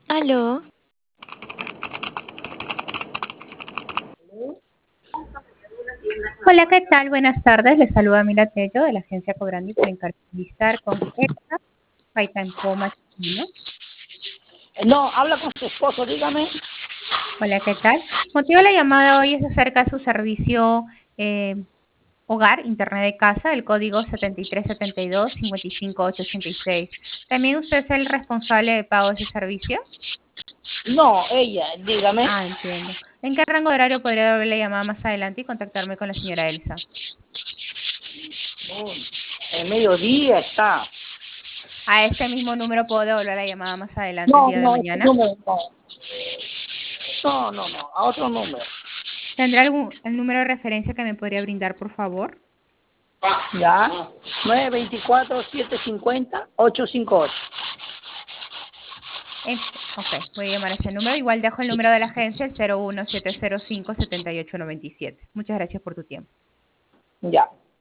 Aló, Hola, ¿qué tal? Buenas tardes. Les saluda Mila Tello de la agencia Cobrandi para entrevistar con Elsa Paitancoma Chino. No, habla con su esposo, dígame. Hola, ¿qué tal? Motivo de la llamada hoy es acerca de su servicio eh, hogar, internet de casa, el código 7372-55886. ¿También usted es el responsable de pago de ese servicio? No, ella, dígame. Ah, entiendo. ¿En qué rango de horario podría darle la llamada más adelante y contactarme con la señora Elsa? El mediodía está. A este mismo número puedo devolver la llamada más adelante el No, día de no, este mañana. número no. No, a otro número. ¿Tendrá el número de referencia que me podría brindar, por favor? Ya, 924-750-858. Ok, voy a llamar a ese número. Igual dejo el número de la agencia, el 01705-7897. Muchas gracias por tu tiempo. Ya.